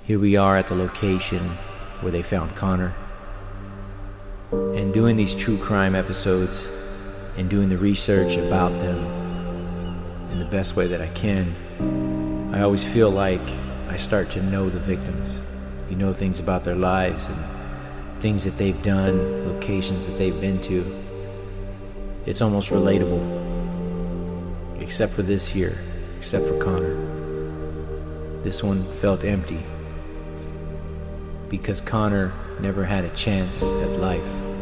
Here we are at the location where they found Connor. And doing these true crime episodes and doing the research about them in the best way that I can, I always feel like I start to know the victims. You know things about their lives and things that they've done, locations that they've been to. It's almost relatable. Except for this here, except for Connor. This one felt empty. Because Connor never had a chance at life.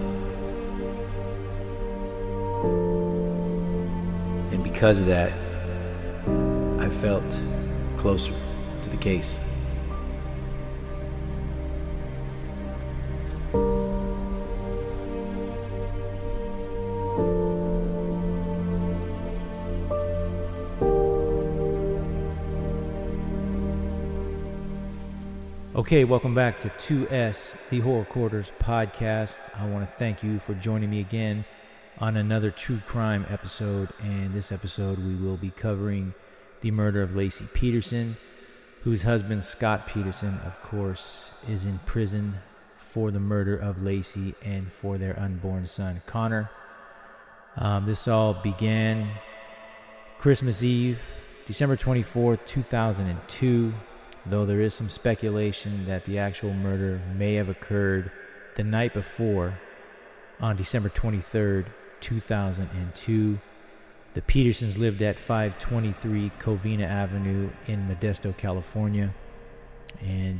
And because of that, I felt closer to the case. Okay, welcome back to 2S, the Horror Quarters podcast. I want to thank you for joining me again on another true crime episode. And this episode, we will be covering the murder of Laci Peterson, whose husband, Scott Peterson, of course, is in prison for the murder of Laci and for their unborn son, Connor. This all began Christmas Eve, December 24th, 2002. Though there is some speculation that the actual murder may have occurred the night before, on December 23rd, 2002. The Petersons lived at 523 Covina Avenue in Modesto, California. And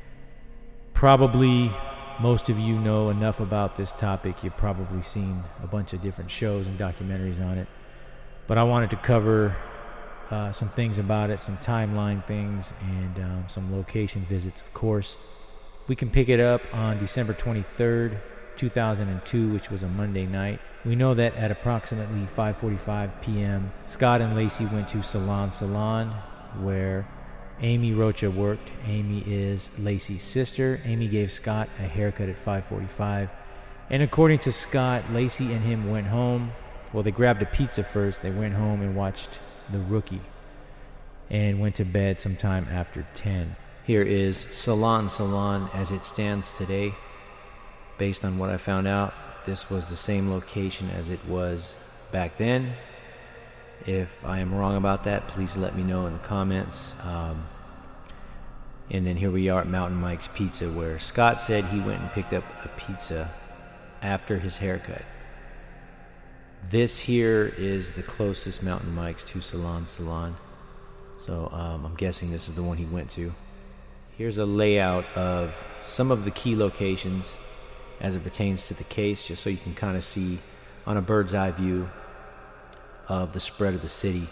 probably most of you know enough about this topic. You've probably seen a bunch of different shows and documentaries on it. But I wanted to cover some things about it, some timeline things, and some location visits, of course. We can pick it up on December 23rd, 2002, which was a Monday night. We know that at approximately 5:45 p.m., Scott and Laci went to Salon, where Amy Rocha worked. Amy is Laci's sister. Amy gave Scott a haircut at 5:45. And according to Scott, Laci and him went home. Well, they grabbed a pizza first. They went home and watched The Rookie and went to bed sometime after 10. Here is Salon as it stands today. Based on what I found out, this was the same location as it was back then. If I am wrong about that, please let me know in the comments. And then here we are at Mountain Mike's Pizza, where Scott said he went and picked up a pizza after his haircut. This here is the closest Mountain Mike's to Salon. So I'm guessing this is the one he went to. Here's a layout of some of the key locations as it pertains to the case, just so you can kind of see on a bird's eye view of the spread of the city.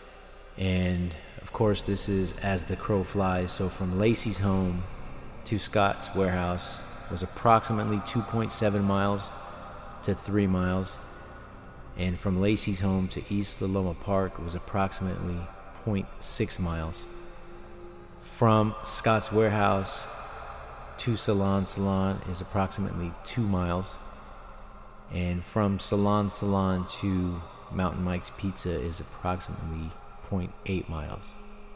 And of course, this is as the crow flies. So from Laci's home to Scott's warehouse was approximately 2.7 miles to 3 miles. And from Laci's home to East Loma Park was approximately 0.6 miles. From Scott's warehouse to Salon is approximately 2 miles. And from Salon to Mountain Mike's Pizza is approximately 0.8 miles.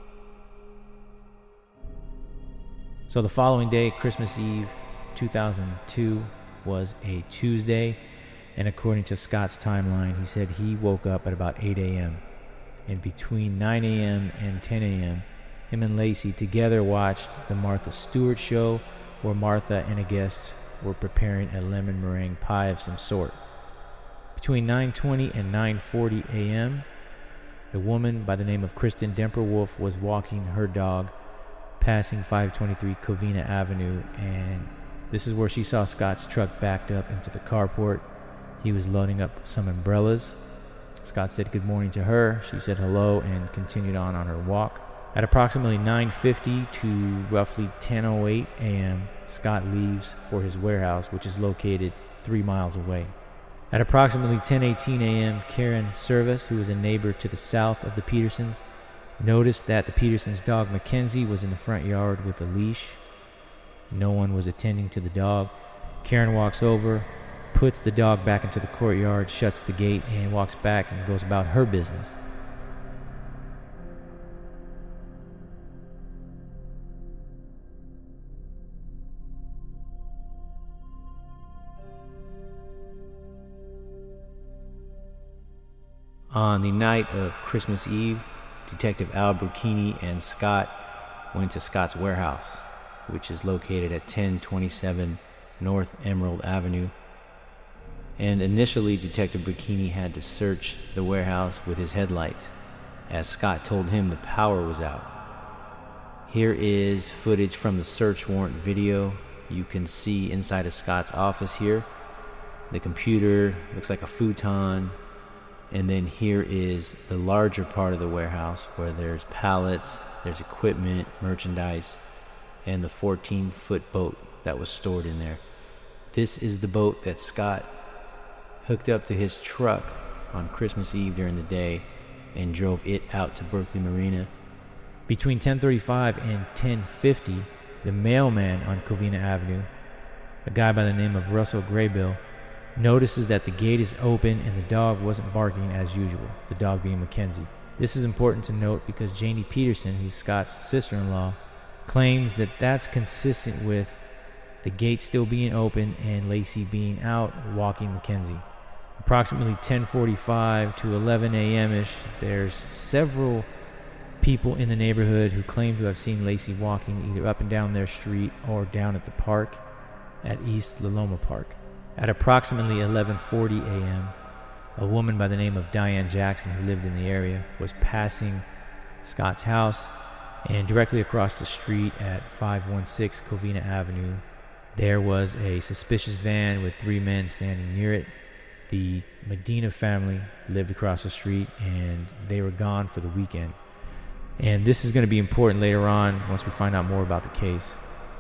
So the following day, Christmas Eve 2002, was a Tuesday. And according to Scott's timeline, he said he woke up at about 8 a.m. And between 9 a.m. and 10 a.m., him and Laci together watched the Martha Stewart show, where Martha and a guest were preparing a lemon meringue pie of some sort. Between 9:20 and 9:40 a.m., a woman by the name of Kristen Demper-Wolf was walking her dog, passing 523 Covina Avenue, and this is where she saw Scott's truck backed up into the carport. He was loading up some umbrellas. Scott said good morning to her. She said hello and continued on her walk. At approximately 9:50 to roughly 10:08 a.m., Scott leaves for his warehouse, which is located 3 miles away. At approximately 10:18 a.m., Karen Service, who is a neighbor to the south of the Petersons, noticed that the Petersons' dog Mackenzie was in the front yard with a leash. No one was attending to the dog. Karen walks over, puts the dog back into the courtyard, shuts the gate, and walks back and goes about her business. On the night of Christmas Eve, Detective Al Burkini and Scott went to Scott's warehouse, which is located at 1027 North Emerald Avenue. And initially, Detective Burkini had to search the warehouse with his headlights, as Scott told him the power was out. Here is footage from the search warrant video. You can see inside of Scott's office here. The computer looks like a futon. And then here is the larger part of the warehouse where there's pallets, there's equipment, merchandise, and the 14-foot boat that was stored in there. This is the boat that Scott hooked up to his truck on Christmas Eve during the day and drove it out to Berkeley Marina. Between 10:35 and 10:50, the mailman on Covina Avenue, a guy by the name of Russell Graybill, notices that the gate is open and the dog wasn't barking as usual, the dog being Mackenzie. This is important to note because Janie Peterson, who's Scott's sister-in-law, claims that that's consistent with the gate still being open and Lacey being out walking Mackenzie. Approximately 10:45 to 11 a.m.-ish, there's several people in the neighborhood who claim to have seen Lacey walking either up and down their street or down at the park at East Liloma Park. At approximately 11:40 a.m., a woman by the name of Diane Jackson, who lived in the area, was passing Scott's house, and directly across the street at 516 Covina Avenue, there was a suspicious van with 3 men standing near it. The Medina family lived across the street, and they were gone for the weekend. And this is going to be important later on once we find out more about the case.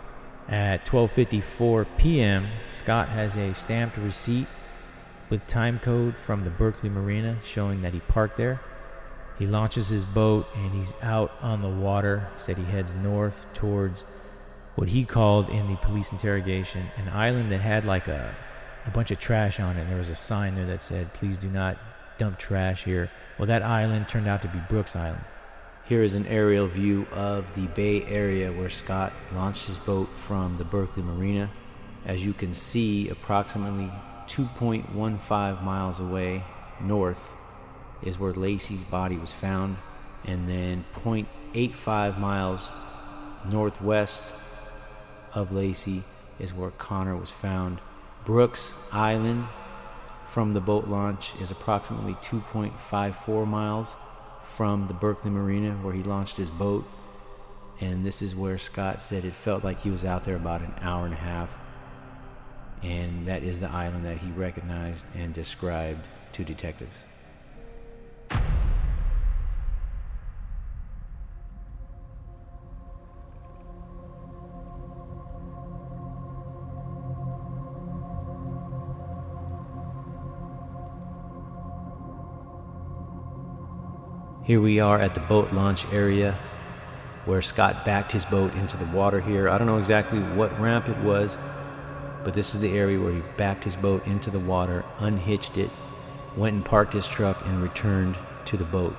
At 12:54 p.m., Scott has a stamped receipt with time code from the Berkeley Marina showing that he parked there. He launches his boat and he's out on the water. He said he heads north towards what he called in the police interrogation an island that had like a bunch of trash on it. And there was a sign there that said, "Please do not dump trash here." Well, that island turned out to be Brooks Island. Here is an aerial view of the Bay Area where Scott launched his boat from the Berkeley Marina. As you can see, approximately 2.15 miles away north is where Lacey's body was found, and then 0.85 miles northwest of Lacey is where Connor was found. Brooks Island from the boat launch is approximately 2.54 miles from the Berkeley Marina where he launched his boat, and this is where Scott said it felt like he was out there about an hour and a half, and that is the island that he recognized and described to detectives. Here we are at the boat launch area where Scott backed his boat into the water here. I don't know exactly what ramp it was, but this is the area where he backed his boat into the water, unhitched it, went and parked his truck, and returned to the boat.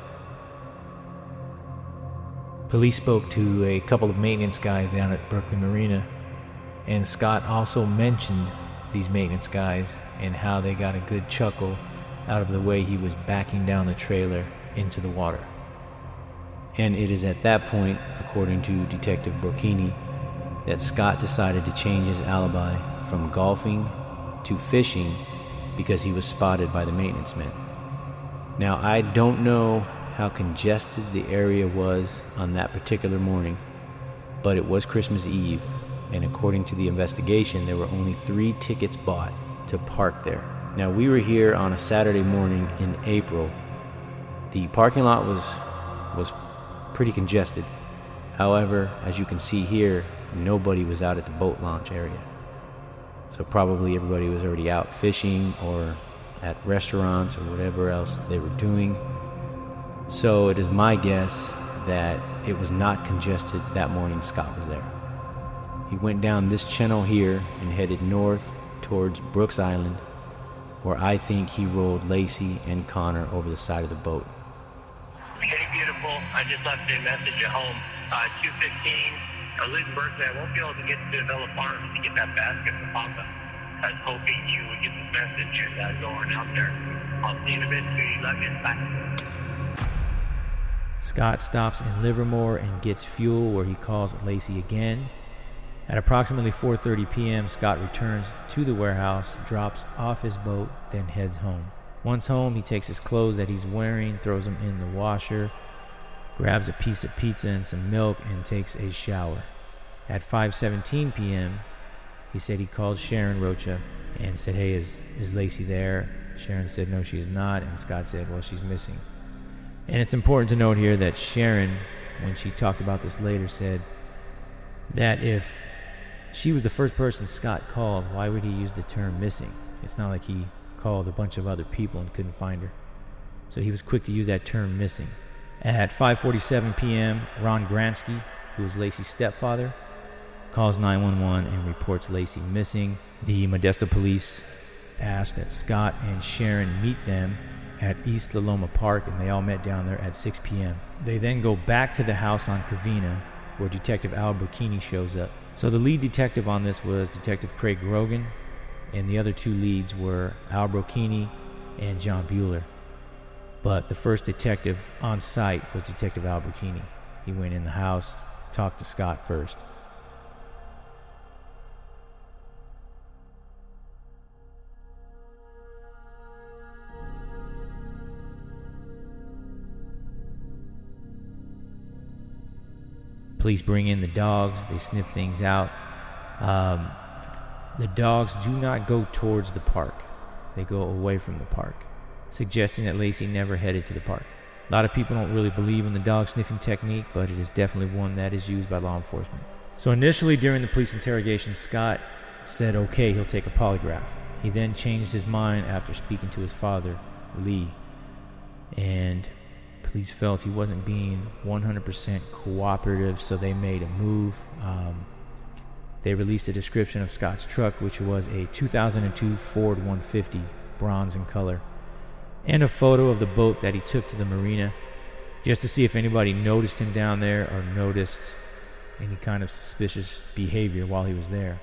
Police spoke to a couple of maintenance guys down at Berkeley Marina, and Scott also mentioned these maintenance guys and how they got a good chuckle out of the way he was backing down the trailer into the water. And it is at that point, according to Detective Burkini, that Scott decided to change his alibi from golfing to fishing because he was spotted by the maintenance men. Now, I don't know how congested the area was on that particular morning, but it was Christmas Eve, and according to the investigation, there were only 3 tickets bought to park there. Now, we were here on a Saturday morning in April. The parking lot was pretty congested. However, as you can see here, nobody was out at the boat launch area. So probably everybody was already out fishing or at restaurants or whatever else they were doing. So it is my guess that it was not congested that morning Scott was there. He went down this channel here and headed north towards Brooks Island, where I think he rolled Lacey and Connor over the side of the boat. Hey, beautiful. I just left a message at home. 2:15. I live in Berkeley. I won't be able to get to Villa Farms to get that basket for Papa. I was hoping you would get the message and go on out there. I'll see you in a bit, sweetie. Love you. Bye. Scott stops in Livermore and gets fuel, where he calls Lacey again. At approximately 4:30 p.m., Scott returns to the warehouse, drops off his boat, then heads home. Once home, he takes his clothes that he's wearing, throws them in the washer, grabs a piece of pizza and some milk, and takes a shower. At 5:17 p.m., he said he called Sharon Rocha and said, hey, is Lacey there? Sharon said, no, she is not. And Scott said, well, she's missing. And it's important to note here that Sharon, when she talked about this later, said that if she was the first person Scott called, why would he use the term missing? It's not like he called a bunch of other people and couldn't find her. So he was quick to use that term missing. At 5:47 p.m., Ron Gransky, who is Lacey's stepfather, calls 911 and reports Lacey missing. The Modesto police asked that Scott and Sharon meet them at East Loma Park, and they all met down there at 6 p.m. They then go back to the house on Covina, where Detective Al Burkini shows up. So the lead detective on this was Detective Craig Grogan, and the other two leads were Al Burkini and John Bueller. But the first detective on site was Detective Al Burkini. He went in the house, talked to Scott first. Police bring in the dogs. They sniff things out. The dogs do not go towards the park. They go away from the park, suggesting that Lacey never headed to the park. A lot of people don't really believe in the dog sniffing technique, but it is definitely one that is used by law enforcement. So initially during the police interrogation, Scott said okay, he'll take a polygraph. He then changed his mind after speaking to his father, Lee, and police felt he wasn't being 100% cooperative, so they made a move. They released a description of Scott's truck, which was a 2002 Ford 150, bronze in color, and a photo of the boat that he took to the marina, just to see if anybody noticed him down there or noticed any kind of suspicious behavior while he was there.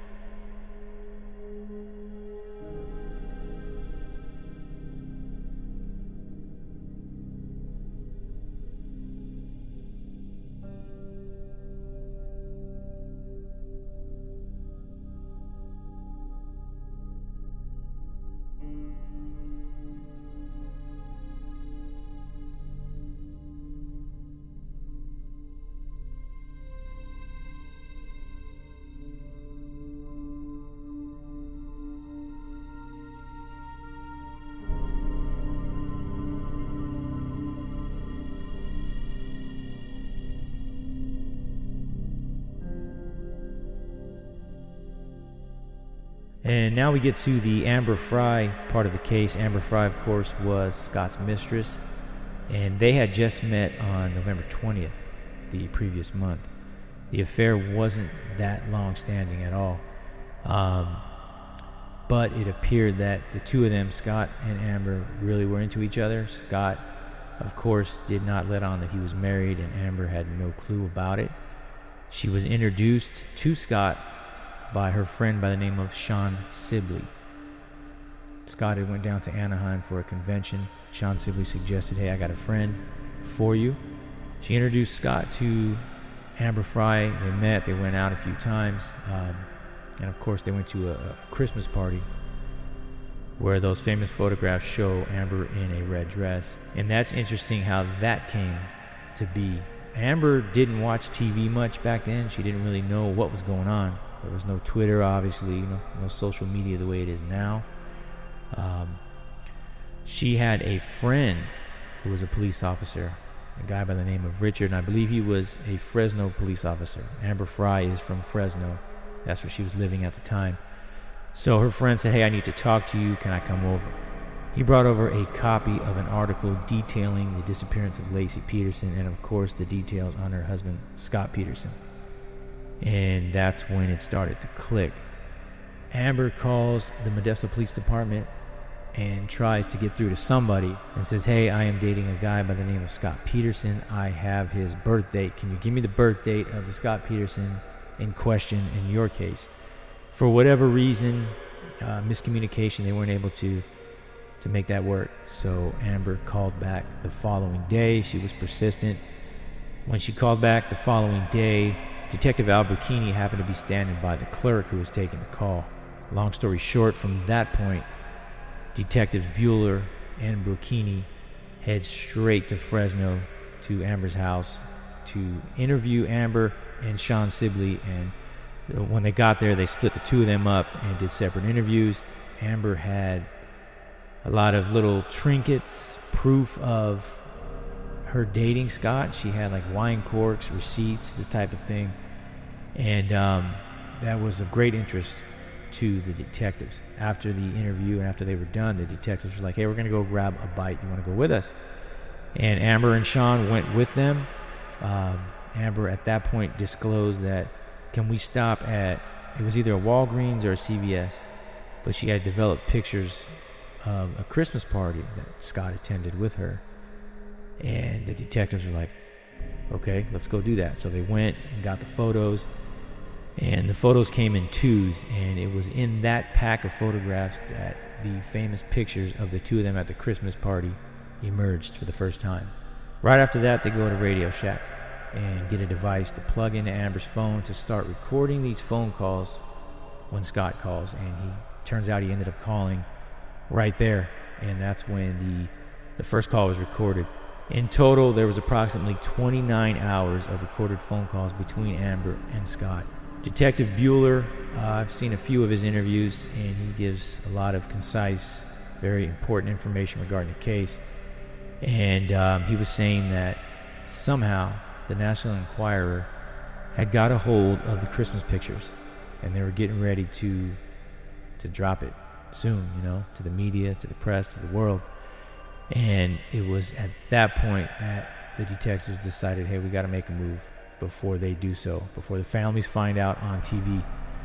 And now we get to the Amber Frey part of the case. Amber Frey, of course, was Scott's mistress, and they had just met on November 20th, the previous month. The affair wasn't that long-standing at all, but it appeared that the two of them, Scott and Amber, really were into each other. Scott, of course, did not let on that he was married, and Amber had no clue about it. She was introduced to Scott by her friend by the name of Sean Sibley. Scott had went down to Anaheim for a convention. Sean Sibley suggested, hey, I got a friend for you. She introduced Scott to Amber Frey. They met, they went out a few times, and of course they went to a Christmas party where those famous photographs show Amber in a red dress. And that's interesting how that came to be. Amber didn't watch TV much back then. She didn't really know what was going on. There was no Twitter, obviously, no social media the way it is now. She had a friend who was a police officer, a guy by the name of Richard, and I believe he was a Fresno police officer. Amber Frey is from Fresno. That's where she was living at the time. So her friend said, hey, I need to talk to you. Can I come over? He brought over a copy of an article detailing the disappearance of Lacey Peterson and, of course, the details on her husband, Scott Peterson. And that's when it started to click. Amber calls the Modesto Police Department and tries to get through to somebody and says, hey, I am dating a guy by the name of Scott Peterson. I have his birth date. Can you give me the birth date of the Scott Peterson in question in your case? For whatever reason, miscommunication, they weren't able to to make that work. So Amber called back the following day. She was persistent. When she called back the following day, Detective Al Burkini happened to be standing by the clerk who was taking the call. Long story short, from that point, Detectives Bueller and Burkini head straight to Fresno, to Amber's house, to interview Amber and Sean Sibley. And when they got there, they split the two of them up and did separate interviews. Amber had a lot of little trinkets, proof of her dating Scott. She had like wine corks, receipts, this type of thing. And that was of great interest to the detectives. After the interview and after they were done, the detectives were like, hey, we're going to go grab a bite. You want to go with us? And Amber and Sean went with them. Amber at that point disclosed that, can we stop at, it was either a Walgreens or a CVS, but she had developed pictures of a Christmas party that Scott attended with her. And the detectives were like, okay, let's go do that. So they went and got the photos, and the photos came in twos, and it was in that pack of photographs that the famous pictures of the two of them at the Christmas party emerged for the first time. Right after that, they go to Radio Shack and get a device to plug into Amber's phone to start recording these phone calls when Scott calls. And he turns out he ended up calling right there, and that's when the first call was recorded. In total, there was approximately 29 hours of recorded phone calls between Amber and Scott. Detective Bueller, I've seen a few of his interviews, and he gives a lot of concise, very important information regarding the case. And he was saying that somehow the National Enquirer had got a hold of the Christmas pictures, and they were getting ready to drop it soon, to the media, to the press, to the world. And it was at that point that the detectives decided, hey, we got to make a move before they do so, before the families find out on TV.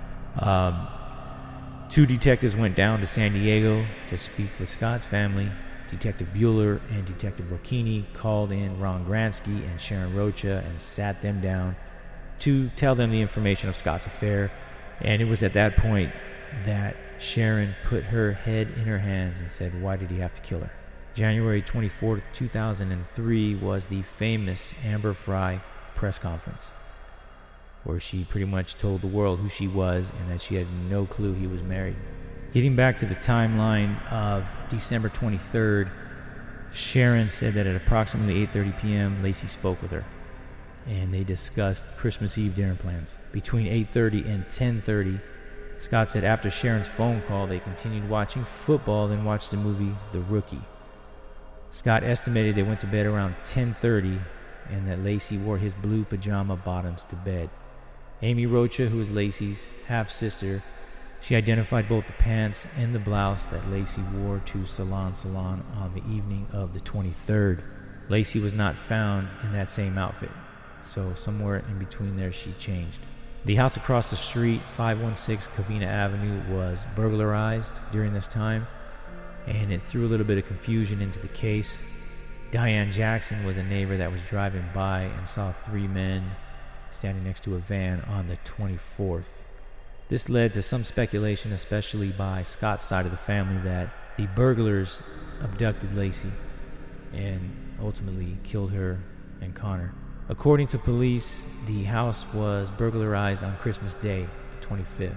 Two detectives went down to San Diego to speak with Scott's family. Detective Bueller and Detective Burkini called in Ron Gransky and Sharon Rocha and sat them down to tell them the information of Scott's affair. And it was at that point that Sharon put her head in her hands and said, why did he have to kill her? January 24th, 2003 was the famous Amber Frey press conference, where she pretty much told the world who she was and that she had no clue he was married. Getting back to the timeline of December 23rd, Sharon said that at approximately 8:30 p.m., Lacey spoke with her, and they discussed Christmas Eve dinner plans. Between 8:30 and 10:30, Scott said after Sharon's phone call, they continued watching football, then watched the movie The Rookie. Scott estimated they went to bed around 10:30 and that Lacey wore his blue pajama bottoms to bed. Amy Rocha, who is Lacey's half-sister, she identified both the pants and the blouse that Lacey wore to Salon on the evening of the 23rd. Lacey was not found in that same outfit, so somewhere in between there she changed. The house across the street, 516 Covina Avenue, was burglarized during this time, and it threw a little bit of confusion into the case. Diane Jackson was a neighbor that was driving by and saw three men standing next to a van on the 24th. This led to some speculation, especially by Scott's side of the family, that the burglars abducted Lacey and ultimately killed her and Connor. According to police, the house was burglarized on Christmas Day, the 25th.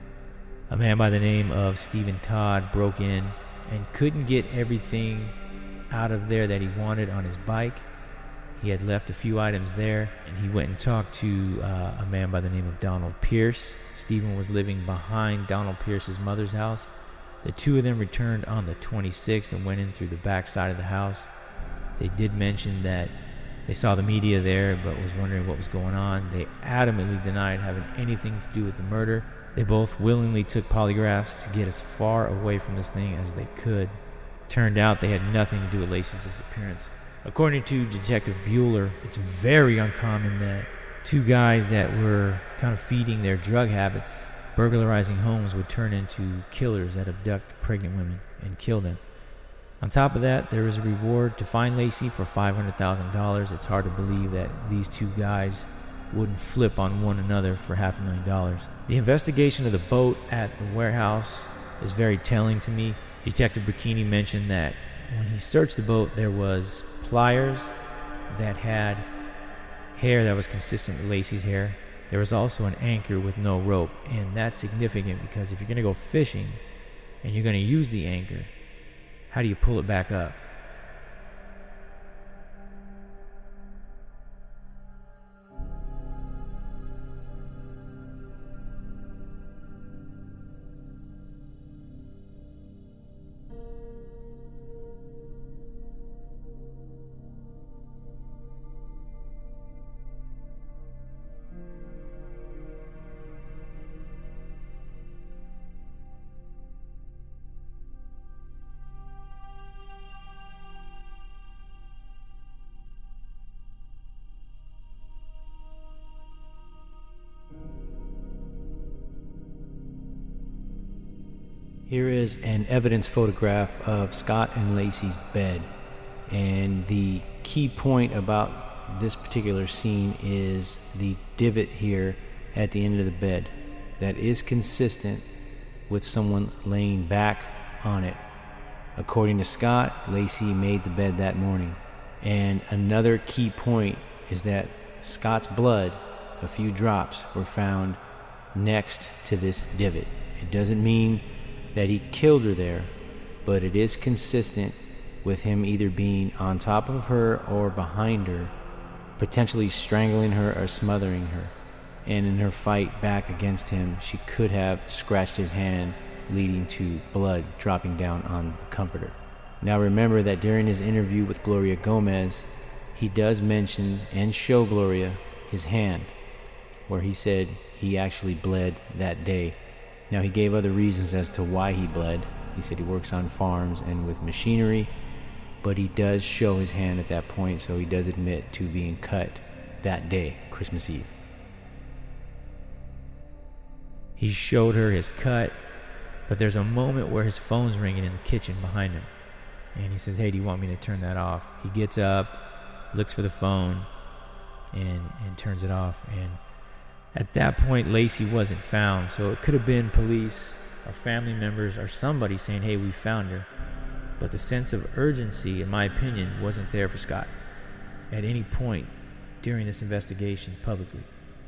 A man by the name of Stephen Todd broke in and couldn't get everything out of there that he wanted on his bike. He had left a few items there, and he went and talked to a man by the name of Donald Pierce. Stephen was living behind Donald Pierce's mother's house. The two of them returned on the 26th and went in through the back side of the house. They did mention that they saw the media there, but was wondering what was going on. They adamantly denied having anything to do with the murder. They both willingly took polygraphs to get as far away from this thing as they could. Turned out they had nothing to do with Lacey's disappearance. According to Detective Bueller, it's very uncommon that two guys that were kind of feeding their drug habits, burglarizing homes, would turn into killers that abduct pregnant women and kill them. On top of that, there is a reward to find Lacey for $500,000. It's hard to believe that these two guys wouldn't flip on one another for $500,000. The investigation of the boat at the warehouse is very telling to me. Detective Brechini mentioned that when he searched the boat, there was pliers that had hair that was consistent with Laci's hair. There was also an anchor with no rope, and that's significant because if you're going to go fishing and you're going to use the anchor, how do you pull it back up? Here is an evidence photograph of Scott and Laci's bed, and the key point about this particular scene is the divot here at the end of the bed that is consistent with someone laying back on it. According to Scott, Laci made the bed that morning. And another key point is that Scott's blood, a few drops, were found next to this divot. It doesn't mean that he killed her there, but it is consistent with him either being on top of her or behind her, potentially strangling her or smothering her. And in her fight back against him, she could have scratched his hand, leading to blood dropping down on the comforter. Now remember that during his interview with Gloria Gomez, he does mention and show Gloria his hand, where he said he actually bled that day. Now, he gave other reasons as to why he bled. He said he works on farms and with machinery, but he does show his hand at that point, so he does admit to being cut that day, Christmas Eve. He showed her his cut, but there's a moment where his phone's ringing in the kitchen behind him, and he says, "Hey, do you want me to turn that off?" He gets up, looks for the phone, and turns it off, and at that point, Laci wasn't found, so it could have been police or family members or somebody saying, "Hey, we found her." But the sense of urgency, in my opinion, wasn't there for Scott at any point during this investigation publicly.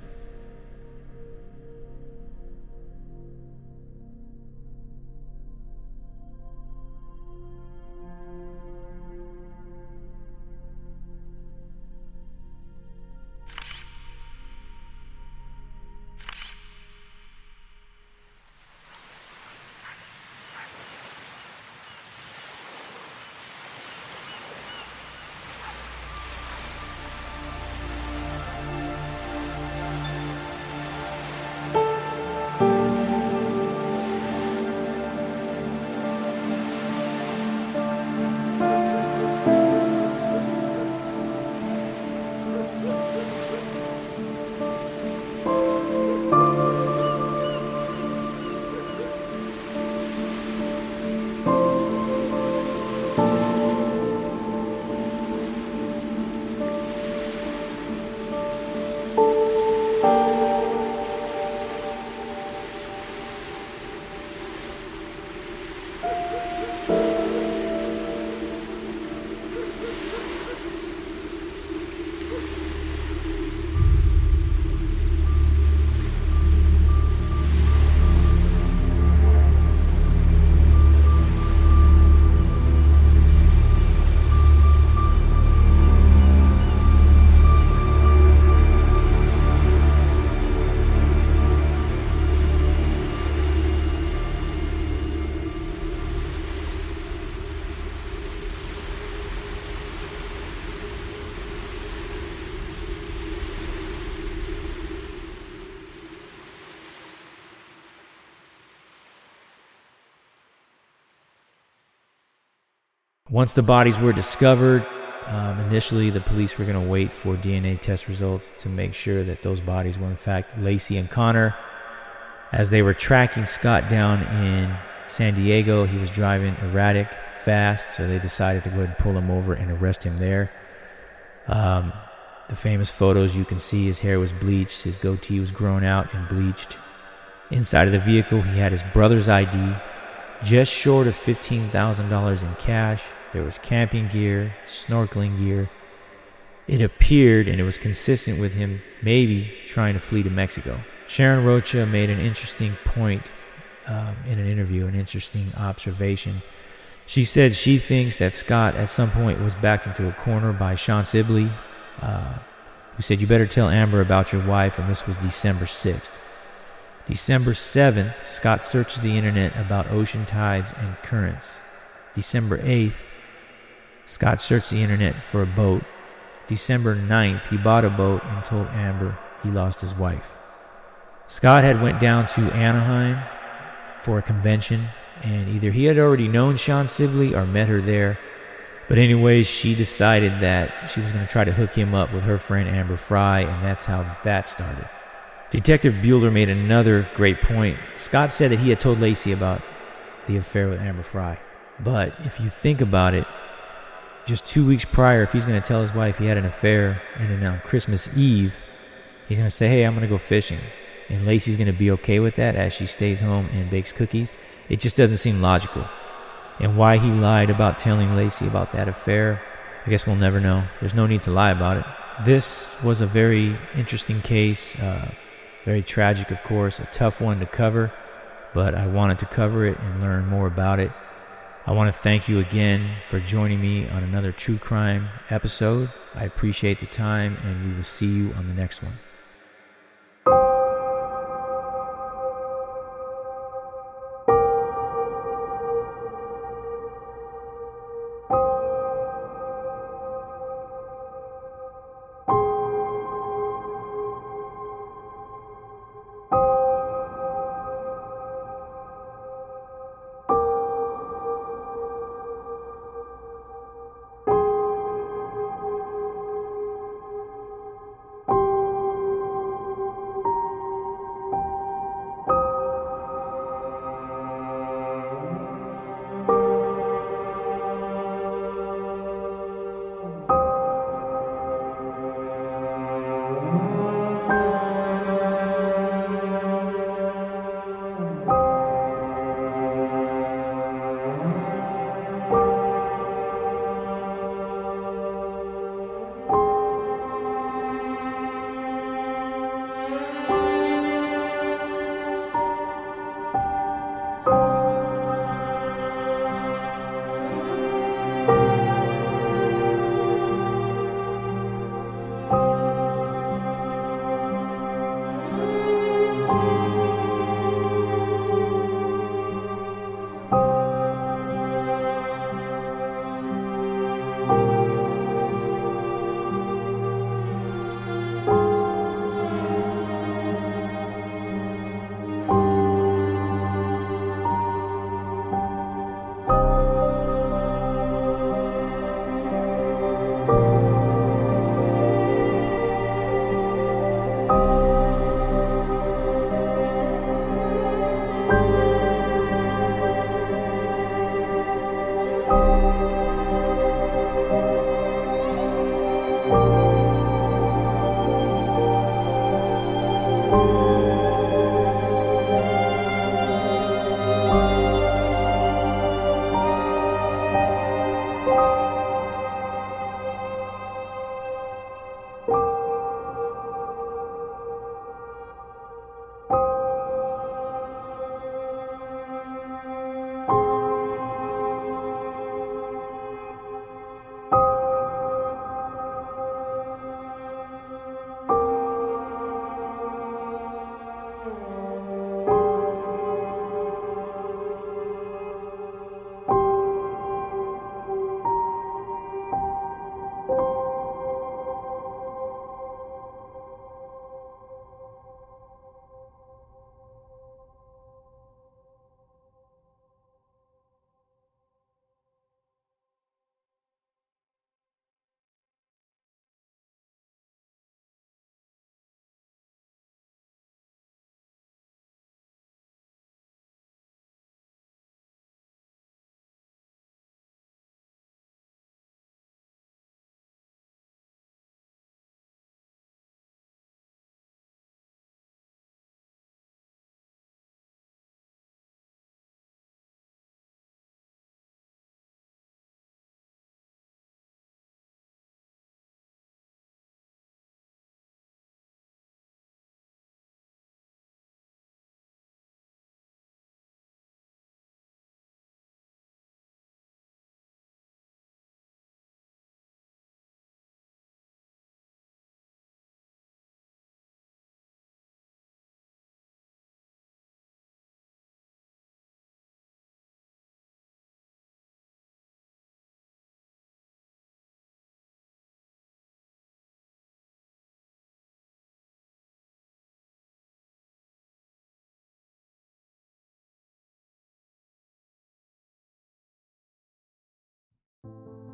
Once the bodies were discovered, initially the police were going to wait for DNA test results to make sure that those bodies were in fact Laci and Connor. As they were tracking Scott down in San Diego, he was driving erratic, fast, so they decided to go ahead and pull him over and arrest him there. The famous photos, you can see his hair was bleached, his goatee was grown out and bleached. Inside of the vehicle, he had his brother's ID, just short of $15,000 in cash. There was camping gear, snorkeling gear. It appeared, and it was consistent with him maybe trying to flee to Mexico. Sharon Rocha made an interesting point in an interview, an interesting observation. She said she thinks that Scott at some point was backed into a corner by Sean Sibley, who said, "You better tell Amber about your wife," and this was December 6th. December 7th, Scott searches the internet about ocean tides and currents. December 8th, Scott searched the internet for a boat. December 9th, he bought a boat and told Amber he lost his wife. Scott had went down to Anaheim for a convention, and either he had already known Sean Sibley or met her there. But anyway, she decided that she was going to try to hook him up with her friend Amber Fry, and that's how that started. Detective Bueller made another great point. Scott said that he had told Lacey about the affair with Amber Fry. But if you think about it, just 2 weeks prior, if he's going to tell his wife he had an affair, and then on Christmas Eve, he's going to say, "Hey, I'm going to go fishing," and Lacey's going to be okay with that as she stays home and bakes cookies, it just doesn't seem logical. And why he lied about telling Lacey about that affair, I guess we'll never know. There's no need to lie about it. This was a very interesting case, very tragic, of course, a tough one to cover, but I wanted to cover it and learn more about it. I want to thank you again for joining me on another true crime episode. I appreciate the time, and we will see you on the next one.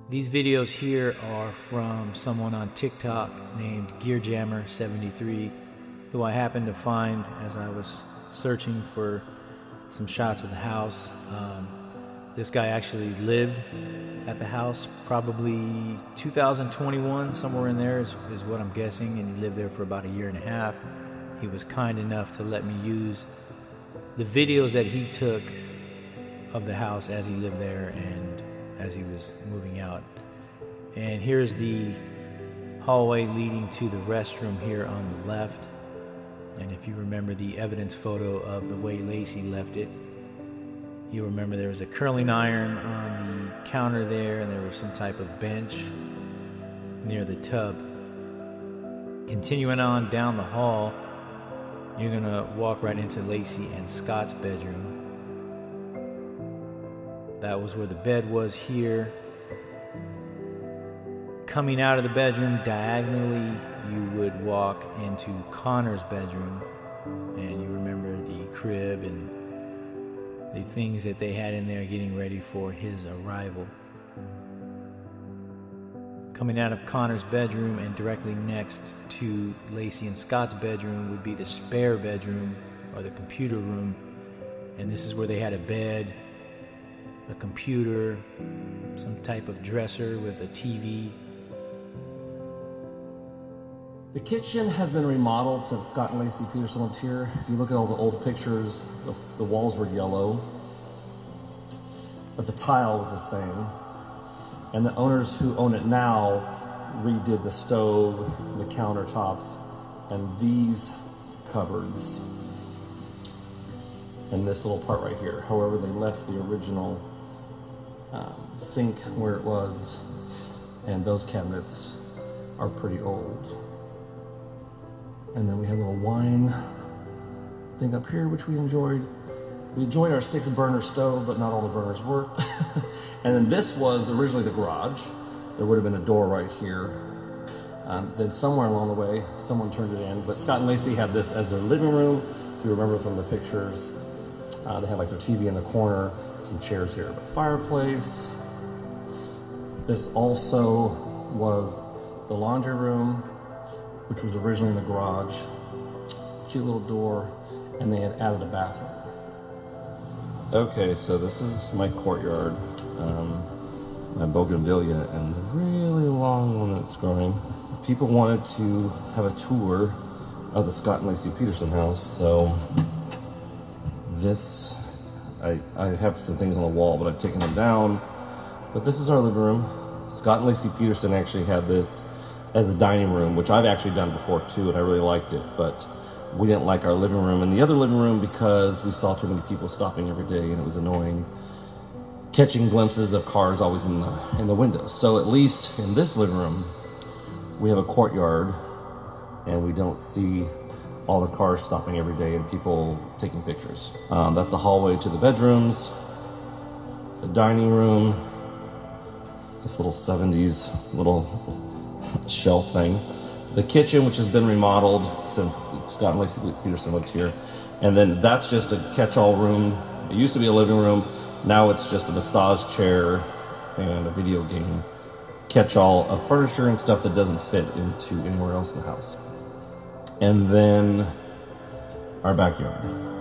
These videos here are from someone on TikTok named GearJammer73, who I happened to find as I was searching for some shots of the house. This guy actually lived at the house, probably 2021, somewhere in there is what I'm guessing, and he lived there for about a year and a half. He was kind enough to let me use the videos that he took of the house as he lived there and as he was moving out. And here's the hallway leading to the restroom here on the left. And if you remember the evidence photo of the way Lacey left it, you'll remember there was a curling iron on the counter there, and there was some type of bench near the tub. Continuing on down the hall, you're gonna walk right into Lacey and Scott's bedroom. That was where the bed was here. Coming out of the bedroom diagonally, you would walk into Connor's bedroom, and you remember the crib and the things that they had in there getting ready for his arrival. Coming out of Connor's bedroom and directly next to Lacey and Scott's bedroom would be the spare bedroom, or the computer room, and this is where they had a bed, a computer, some type of dresser with a TV. The kitchen has been remodeled since Scott and Lacey Peterson lived here. If you look at all the old pictures, the walls were yellow, but the tile was the same. And the owners who own it now redid the stove, the countertops, and these cupboards, and this little part right here. However, they left the original sink where it was, and those cabinets are pretty old. And then we have a little wine thing up here, which we enjoyed. We enjoyed our 6-burner stove, but not all the burners worked. And then this was originally the garage. There would have been a door right here. Then somewhere along the way, someone turned it in. But Scott and Lacey had this as their living room. If you remember from the pictures, they had like their TV in the corner, some chairs here, but fireplace. This also was the laundry room, which was originally in the garage. Cute little door, and they had added a bathroom. Okay, so this is my courtyard, my bougainvillea, and the really long one that's growing. People wanted to have a tour of the Scott and Lacey Peterson house, so this, I have some things on the wall, but I've taken them down. But this is our living room. Scott and Lacey Peterson actually had this as a dining room, which I've actually done before too, and I really liked it, but we didn't like our living room and the other living room because we saw too many people stopping every day, and it was annoying catching glimpses of cars always in the windows. So at least in this living room, we have a courtyard, and we don't see all the cars stopping every day and people taking pictures. That's the hallway to the bedrooms, the dining room, this little 70s little shelf thing, the kitchen, which has been remodeled since Scott and Lacey Peterson lived here, and then that's just a catch-all room. It used to be a living room, now it's just a massage chair and a video game catch-all of furniture and stuff that doesn't fit into anywhere else in the house. And then our backyard.